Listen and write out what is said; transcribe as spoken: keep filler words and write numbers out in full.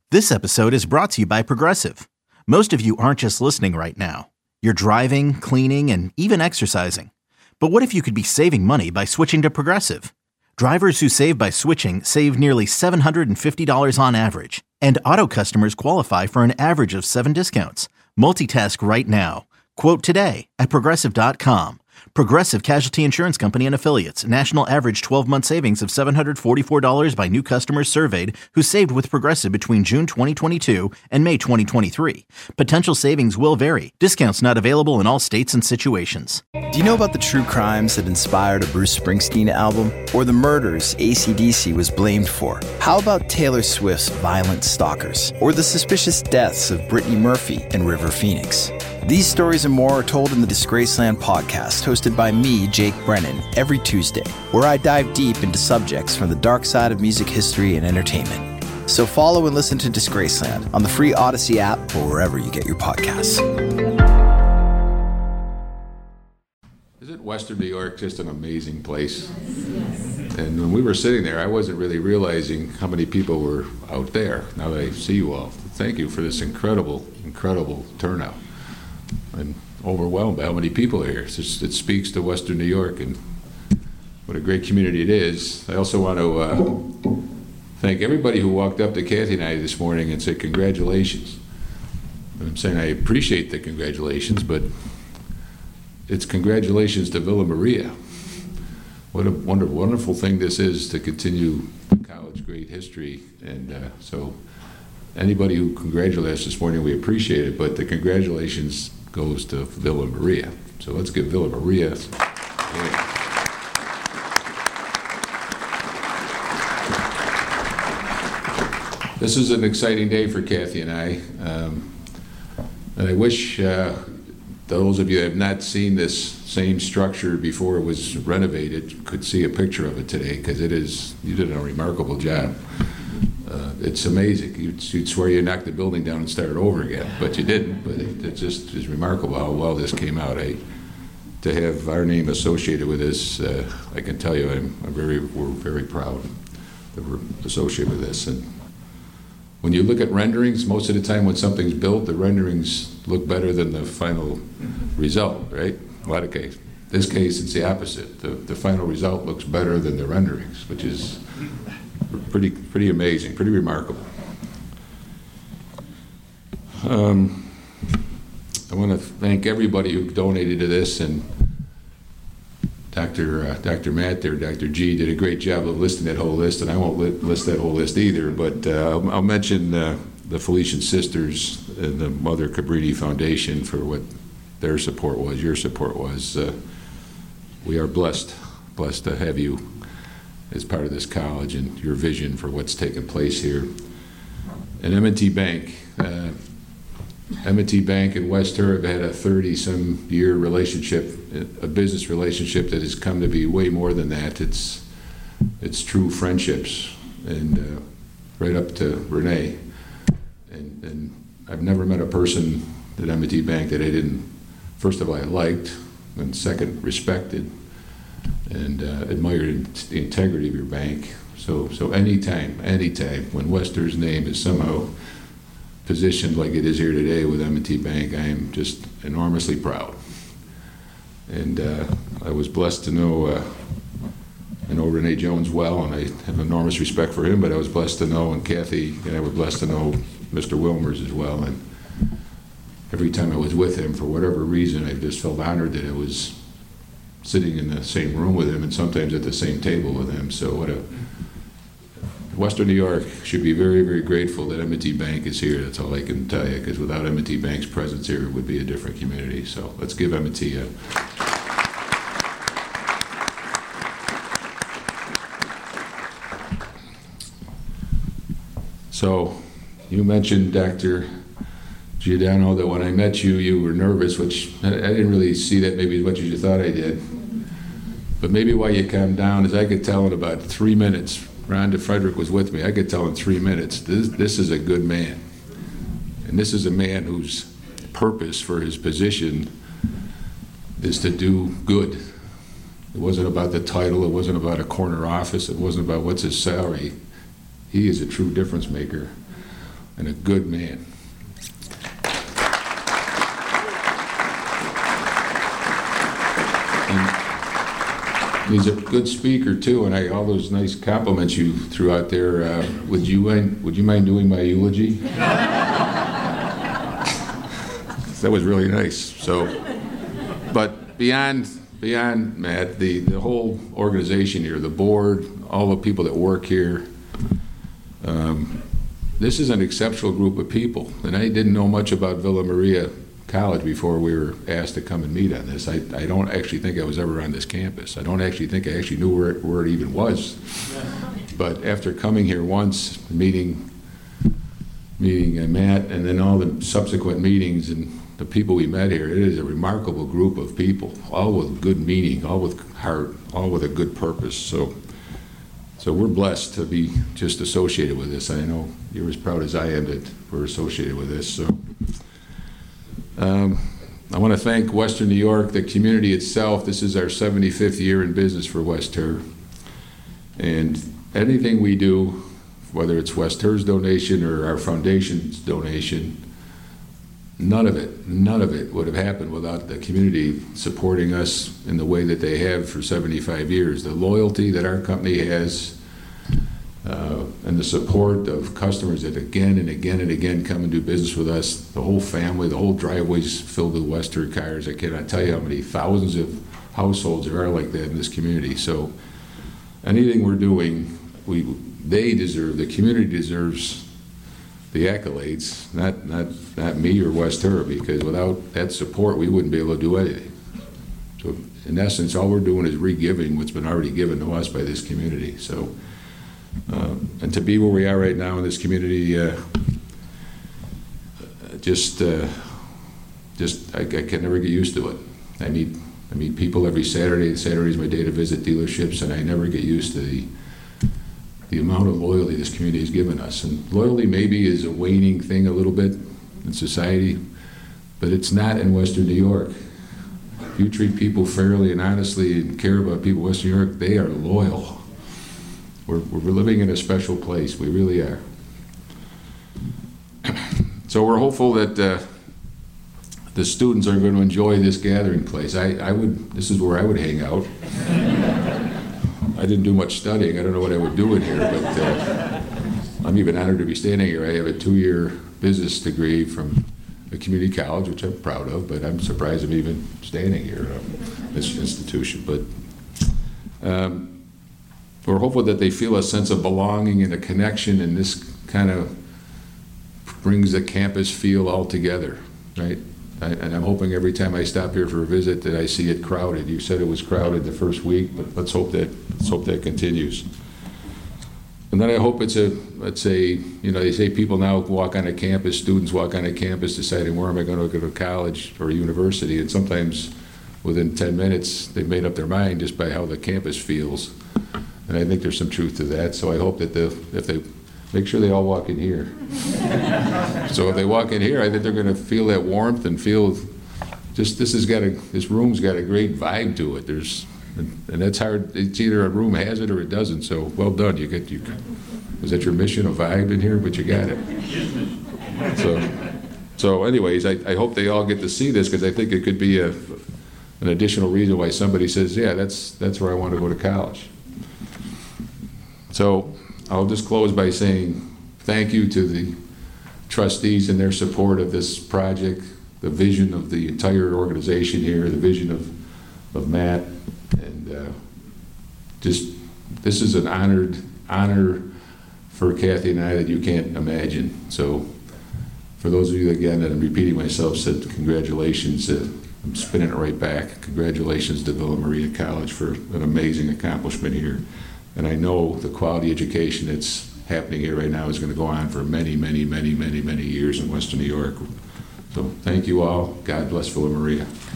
This episode is brought to you by Progressive. Most of you aren't just listening right now. You're driving, cleaning, and even exercising. But what if you could be saving money by switching to Progressive? Drivers who save by switching save nearly seven hundred fifty dollars on average. And auto customers qualify for an average of seven discounts. Multitask right now. Quote today at Progressive dot com. Progressive Casualty Insurance Company and Affiliates. National average twelve-month savings of seven hundred forty-four dollars by new customers surveyed who saved with Progressive between June twenty twenty-two and May twenty twenty-three. Potential savings will vary. Discounts not available in all states and situations. Do you know about the true crimes that inspired a Bruce Springsteen album? Or the murders A C D C was blamed for? How about Taylor Swift's Violent Stalkers? Or the suspicious deaths of Brittany Murphy and River Phoenix? These stories and more are told in the Disgraceland podcast, hosted by me, Jake Brennan, every Tuesday, where I dive deep into subjects from the dark side of music history and entertainment. So follow and listen to Disgraceland on the free Odyssey app or wherever you get your podcasts. Isn't Western New York just an amazing place? And when we were sitting there, I wasn't really realizing how many people were out there. Now that I see you all, thank you for this incredible, incredible turnout. I'm overwhelmed by how many people are here. It's just, it speaks to Western New York and what a great community it is. I also want to uh, thank everybody who walked up to Kathy and I this morning and said congratulations. And I'm saying I appreciate the congratulations, but it's congratulations to Villa Maria. What a wonderful, wonderful thing this is to continue the college great history. And uh, so anybody who congratulated us this morning, we appreciate it, but the congratulations goes to Villa Maria. So let's give Villa Maria. Yeah. This is an exciting day for Kathy and I. Um, and I wish uh, those of you that have not seen this same structure before it was renovated could see a picture of it today, because it is, you did a remarkable job. Uh, it's amazing. You'd, you'd swear you knocked the building down and started over again, but you didn't. But it, it just is remarkable how well this came out. I, to have our name associated with this, uh, I can tell you, I'm, I'm very, we're very proud that we're associated with this. And when you look at renderings, most of the time when something's built, the renderings look better than the final result, right? A lot of cases. This case, it's the opposite. The, the final result looks better than the renderings, which is pretty pretty amazing, pretty remarkable. Um, I want to thank everybody who donated to this, and Doctor Uh, Doctor Matt there, Doctor G, did a great job of listing that whole list, and I won't li- list that whole list either, but uh, I'll, I'll mention uh, the Felician Sisters and the Mother Cabrini Foundation for what their support was, your support was. Uh, we are blessed, blessed to have you as part of this college and your vision for what's taken place here. And M and T Bank. Uh, M and T Bank and Wester have had a thirty-some year relationship, a business relationship that has come to be way more than that. It's it's true friendships, and uh, right up to Renee. And, and I've never met a person at M and T Bank that I didn't, first of all, I liked, and second, respected, and uh, admired the integrity of your bank. So, so anytime, anytime when Wester's name is somehow positioned like it is here today with M and T Bank, I am just enormously proud. And uh, I was blessed to know, uh, I know Renee Jones well, and I have enormous respect for him, but I was blessed to know, and Kathy and I were blessed to know Mister Wilmers as well. And every time I was with him, for whatever reason, I just felt honored that I was sitting in the same room with him and sometimes at the same table with him. So what a, Western New York should be very, very grateful that M and T Bank is here. That's all I can tell you, because without M and T Bank's presence here, it would be a different community. So let's give M and T a... So you mentioned, Doctor Giordano, that when I met you, you were nervous, which I, I didn't really see that maybe as much as you thought I did. But maybe why you calmed down is I could tell in about three minutes, Rhonda Frederick was with me, I could tell in three minutes, this, this is a good man. And this is a man whose purpose for his position is to do good. It wasn't about the title, it wasn't about a corner office, it wasn't about what's his salary. He is a true difference maker. and a good man. And he's a good speaker too, and I, all those nice compliments you threw out there. Uh, would you mind? Would you mind doing my eulogy? That was really nice. So, but beyond beyond Matt, the the whole organization here, the board, all the people that work here. Um, this is an exceptional group of people, and I didn't know much about Villa Maria College before we were asked to come and meet on this. I, I don't actually think I was ever on this campus. I don't actually think I actually knew where it, where it even was. But after coming here once, meeting meeting uh, Matt, and then all the subsequent meetings and the people we met here, it is a remarkable group of people, all with good meaning, all with heart, all with a good purpose. So, so we're blessed to be just associated with this. I know you're as proud as I am that we're associated with this. So. Um, I want to thank Western New York, the community itself. This is our seventy-fifth year in business for West Her. And anything we do, whether it's West Her's donation or our foundation's donation, none of it, none of it would have happened without the community supporting us in the way that they have for seventy-five years. The loyalty that our company has Uh, and the support of customers that again and again and again come and do business with us, the whole family, the whole driveway's filled with West Her cars. I cannot tell you how many thousands of households there are like that in this community. So anything we're doing, we they deserve, the community deserves the accolades, not, not, not me or West Her, because without that support, we wouldn't be able to do anything. So in essence, all we're doing is re-giving what's been already given to us by this community. So. Uh, and to be where we are right now in this community, uh, just, uh, just I, I can never get used to it. I meet, I meet people every Saturday. Saturday is my day to visit dealerships, and I never get used to the, the amount of loyalty this community has given us. And loyalty maybe is a waning thing a little bit in society, but it's not in Western New York. If you treat people fairly and honestly and care about people in Western New York, they are loyal. We're, we're living in a special place. We really are. So we're hopeful that uh, the students are going to enjoy this gathering place. I, I would. This is where I would hang out. I didn't do much studying. I don't know what I would do in here, but uh, I'm even honored to be standing here. I have a two-year business degree from a community college, which I'm proud of, but I'm surprised I'm even standing here at this institution. But. Um, We're hopeful that they feel a sense of belonging and a connection, and this kind of brings the campus feel all together, right? I, and I'm hoping every time I stop here for a visit that I see it crowded. You said it was crowded the first week, but let's hope that let's hope that continues. And then I hope it's a let's say you know they say people now walk on a campus, students walk on a campus deciding where am I going to go to college or university, and sometimes within ten minutes they've made up their mind just by how the campus feels. And I think there's some truth to that. So I hope that the, if they make sure they all walk in here. So if they walk in here, I think they're going to feel that warmth and feel just this has got a this room's got a great vibe to it. There's and that's hard. It's either a room has it or it doesn't. So well done. You get you. Was that your mission, a vibe in here? But you got it. So so anyways, I, I hope they all get to see this because I think it could be a an additional reason why somebody says, yeah, that's that's where I want to go to college. So I'll just close by saying thank you to the trustees and their support of this project, the vision of the entire organization here, the vision of, of Matt, and uh, just this is an honored honor for Kathy and I that you can't imagine. So for those of you, again, that I'm repeating myself, said congratulations. Uh, I'm spinning it right back. Congratulations to Villa Maria College for an amazing accomplishment here. And I know the quality education that's happening here right now is going to go on for many, many, many, many, many years in Western New York. So thank you all. God bless Villa Maria.